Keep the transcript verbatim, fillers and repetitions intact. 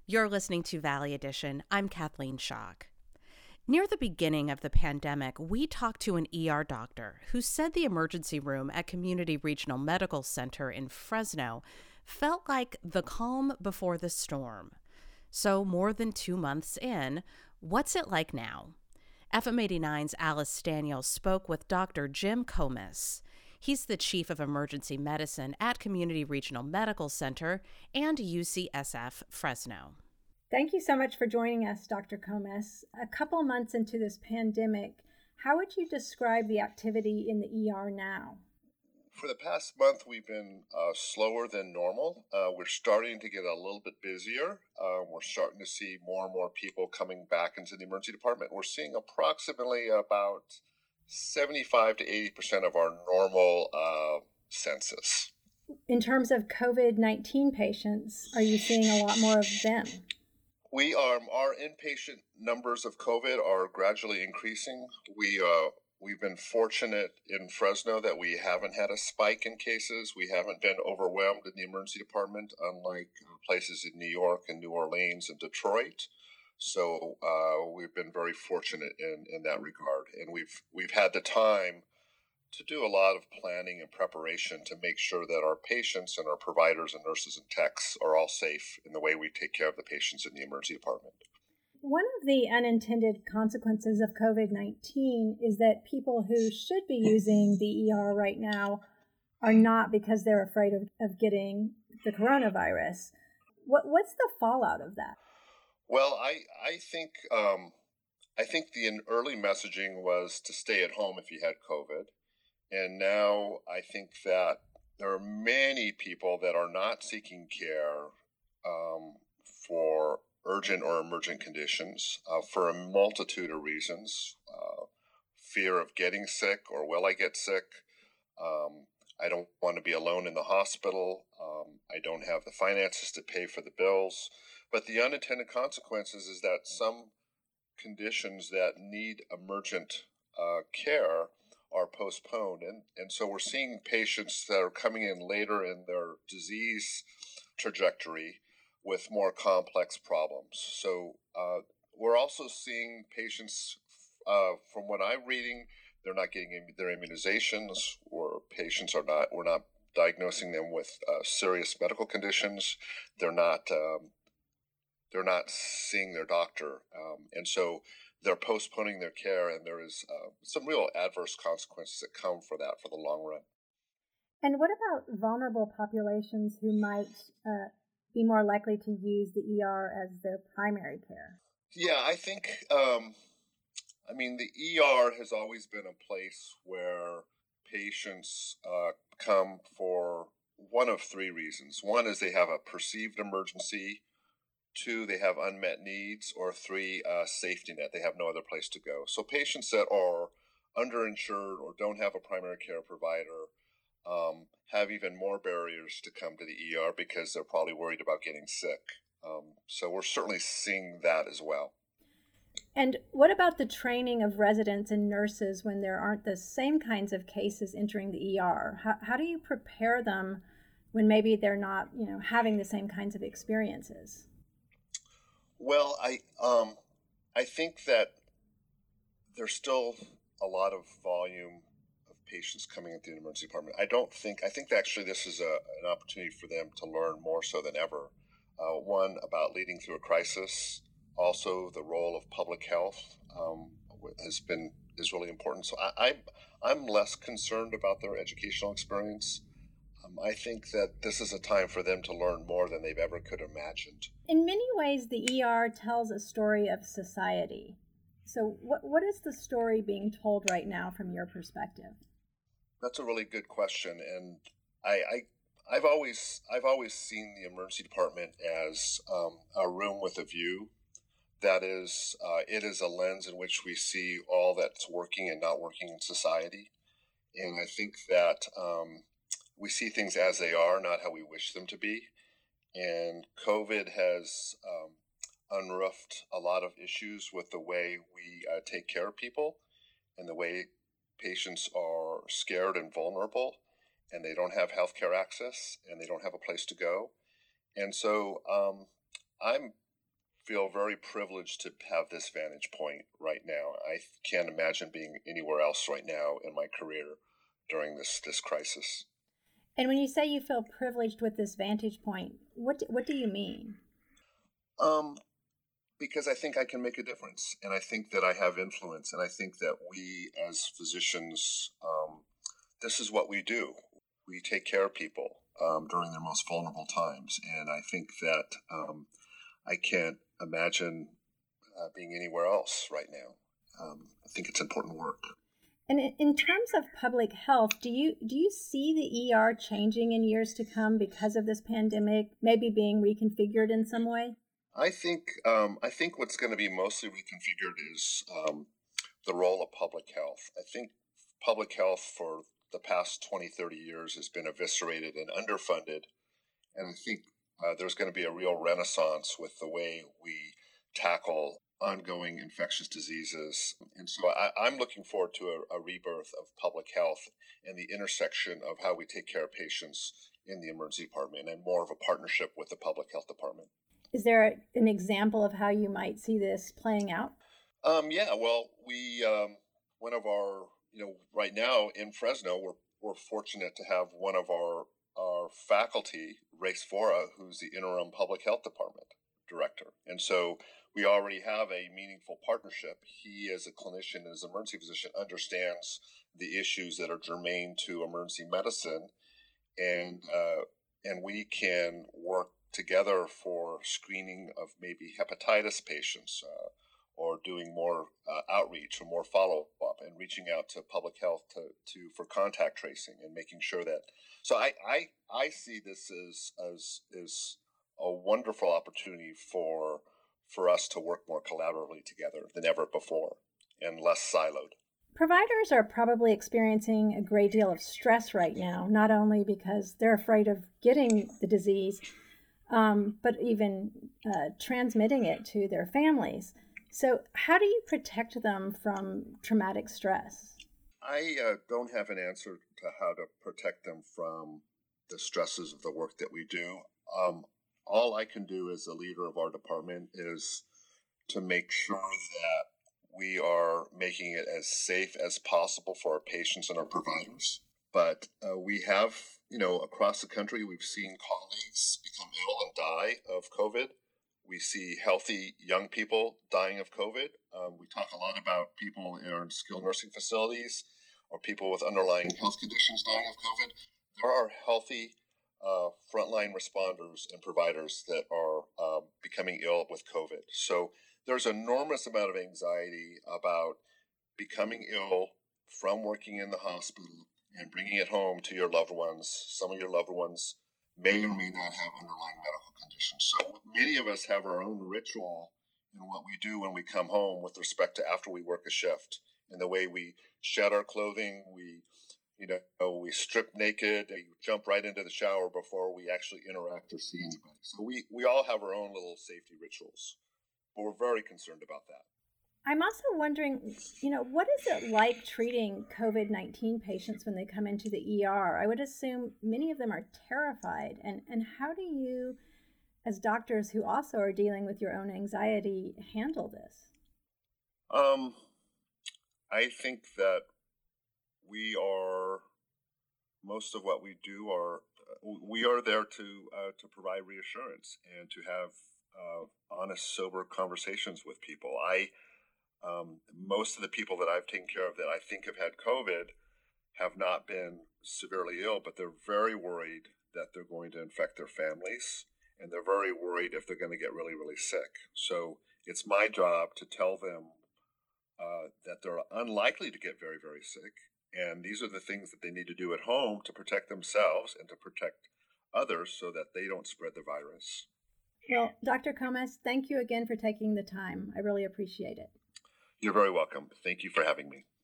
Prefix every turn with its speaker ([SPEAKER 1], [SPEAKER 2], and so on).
[SPEAKER 1] You're listening to Valley Edition. I'm Kathleen Schock. Near the beginning of the pandemic, we talked to an E R doctor who said the emergency room at Community Regional Medical Center in Fresno felt like the calm before the storm. So more than two months in, what's it like now? F M eighty-nine's Alice Staniel spoke with Doctor Jim Comis. He's the chief of emergency medicine at Community Regional Medical Center and U C S F Fresno.
[SPEAKER 2] Thank you so much for joining us, Doctor Comis. A couple months into this pandemic, how would you describe the activity in the E R now?
[SPEAKER 3] For the past month, we've been uh, slower than normal. Uh, we're starting to get a little bit busier. Uh, we're starting to see more and more people coming back into the emergency department. We're seeing approximately about seventy-five to eighty percent of our normal uh, census.
[SPEAKER 2] In terms of COVID nineteen patients, are you seeing a lot more of them?
[SPEAKER 3] We are, our inpatient numbers of COVID are gradually increasing. We, uh, we've been fortunate in Fresno that we haven't had a spike in cases. We haven't been overwhelmed in the emergency department, unlike places in New York and New Orleans and Detroit. So uh, we've been very fortunate in, in that regard. And we've we've had the time to do a lot of planning and preparation to make sure that our patients and our providers and nurses and techs are all safe in the way we take care of the patients in the emergency department.
[SPEAKER 2] One of the unintended consequences of COVID nineteen is that people who should be using the E R right now are not because they're afraid of, of getting the coronavirus. What what's the fallout of that?
[SPEAKER 3] Well, I I think um, I think the early messaging was to stay at home if you had COVID. And now I think that there are many people that are not seeking care um, for urgent or emergent conditions uh, for a multitude of reasons. Uh, fear of getting sick, or will I get sick? Um, I don't want to be alone in the hospital. Um, I don't have the finances to pay for the bills. But the unintended consequences is that some conditions that need emergent uh, care are postponed. And, and so we're seeing patients that are coming in later in their disease trajectory with more complex problems. So uh, we're also seeing patients, uh, from what I'm reading, they're not getting their immunizations, or patients are not, we're not diagnosing them with uh, serious medical conditions. They're not, um, they're not seeing their doctor. Um, and so they're postponing their care, and there is uh, some real adverse consequences that come for that for the long run.
[SPEAKER 2] And what about vulnerable populations who might uh, be more likely to use the E R as their primary care?
[SPEAKER 3] Yeah, I think, um, I mean, the E R has always been a place where patients uh, come for one of three reasons. One is they have a perceived emergency. Two, they have unmet needs, or three, uh, safety net. They have no other place to go. So patients that are underinsured or don't have a primary care provider um, have even more barriers to come to the E R because they're probably worried about getting sick. Um, so we're certainly seeing that as well.
[SPEAKER 2] And what about the training of residents and nurses when there aren't the same kinds of cases entering the E R? How, how do you prepare them when maybe they're not, you know, having the same kinds of experiences?
[SPEAKER 3] Well, I um, I think that there's still a lot of volume of patients coming into the emergency department. I don't think, I think actually this is a, an opportunity for them to learn more so than ever. Uh, one, about leading through a crisis. Also, the role of public health um, has been, is really important. So I, I, I'm less concerned about their educational experience. Um, I think that this is a time for them to learn more than they've ever could have imagined.
[SPEAKER 2] In many ways, the E R tells a story of society. So what what is the story being told right now from your perspective?
[SPEAKER 3] That's a really good question. And I, I, I've always I've always seen the emergency department as um, a room with a view. That is, uh, it is a lens in which we see all that's working and not working in society. And I think that um, we see things as they are, not how we wish them to be. And COVID has um, unroofed a lot of issues with the way we uh, take care of people and the way patients are scared and vulnerable, and they don't have healthcare access, and they don't have a place to go. And so um, I'm feel very privileged to have this vantage point right now. I can't imagine being anywhere else right now in my career during this, this crisis.
[SPEAKER 2] And when you say you feel privileged with this vantage point, what what do you mean?
[SPEAKER 3] Um, because I think I can make a difference, and I think that I have influence, and I think that we as physicians, um, this is what we do. We take care of people um, during their most vulnerable times, and I think that um, I can't imagine uh, being anywhere else right now. Um, I think it's important work.
[SPEAKER 2] And in terms of public health, do you do you see the E R changing in years to come because of this pandemic, maybe being reconfigured in some way?
[SPEAKER 3] I think um, I think what's going to be mostly reconfigured is um, the role of public health. I think public health for the past twenty, thirty years has been eviscerated and underfunded, and I think uh, there's going to be a real renaissance with the way we tackle ongoing infectious diseases. And so I, I'm looking forward to a, a rebirth of public health and the intersection of how we take care of patients in the emergency department and more of a partnership with the public health department.
[SPEAKER 2] Is there an example of how you might see this playing out?
[SPEAKER 3] Um, yeah, well, we, um, one of our, you know, right now in Fresno, we're, we're fortunate to have one of our, our faculty, Race Fora, who's the interim public health department director. And so we already have a meaningful partnership. He, as a clinician, as an emergency physician, understands the issues that are germane to emergency medicine, and uh, and we can work together for screening of maybe hepatitis patients, uh, or doing more uh, outreach or more follow-up, and reaching out to public health to, to for contact tracing and making sure that. So I I, I see this as as as a wonderful opportunity for. for us to work more collaboratively together than ever before and less siloed.
[SPEAKER 2] Providers are probably experiencing a great deal of stress right now, not only because they're afraid of getting the disease, um, but even uh, transmitting it to their families. So how do you protect them from traumatic stress?
[SPEAKER 3] I uh, don't have an answer to how to protect them from the stresses of the work that we do. Um, All I can do as a leader of our department is to make sure that we are making it as safe as possible for our patients and our providers. But uh, we have, you know, across the country, we've seen colleagues become ill and die of COVID. We see healthy young people dying of COVID. Um, we talk a lot about people in skilled nursing facilities or people with underlying health conditions dying of COVID. There are healthy Uh, frontline responders and providers that are uh, becoming ill with COVID. So there's an enormous amount of anxiety about becoming ill from working in the hospital and bringing it home to your loved ones. Some of your loved ones may or may not have underlying medical conditions. So many of us have our own ritual in what we do when we come home with respect to after we work a shift, and the way we shed our clothing, we You know, we strip naked, we jump right into the shower before we actually interact or see anybody. So we, we all have our own little safety rituals, but we're very concerned about that.
[SPEAKER 2] I'm also wondering, you know, what is it like treating COVID nineteen patients when they come into the E R? I would assume many of them are terrified. And, and how do you, as doctors who also are dealing with your own anxiety, handle this?
[SPEAKER 3] Um, I think that we are, most of what we do are, we are there to uh, to provide reassurance and to have uh, honest, sober conversations with people. I, um, most of the people that I've taken care of that I think have had COVID have not been severely ill, but they're very worried that they're going to infect their families, and they're very worried if they're going to get really, really sick. So it's my job to tell them uh, that they're unlikely to get very, very sick. And these are the things that they need to do at home to protect themselves and to protect others so that they don't spread the virus.
[SPEAKER 2] Well, Doctor Comas, thank you again for taking the time. I really appreciate it.
[SPEAKER 3] You're very welcome. Thank you for having me.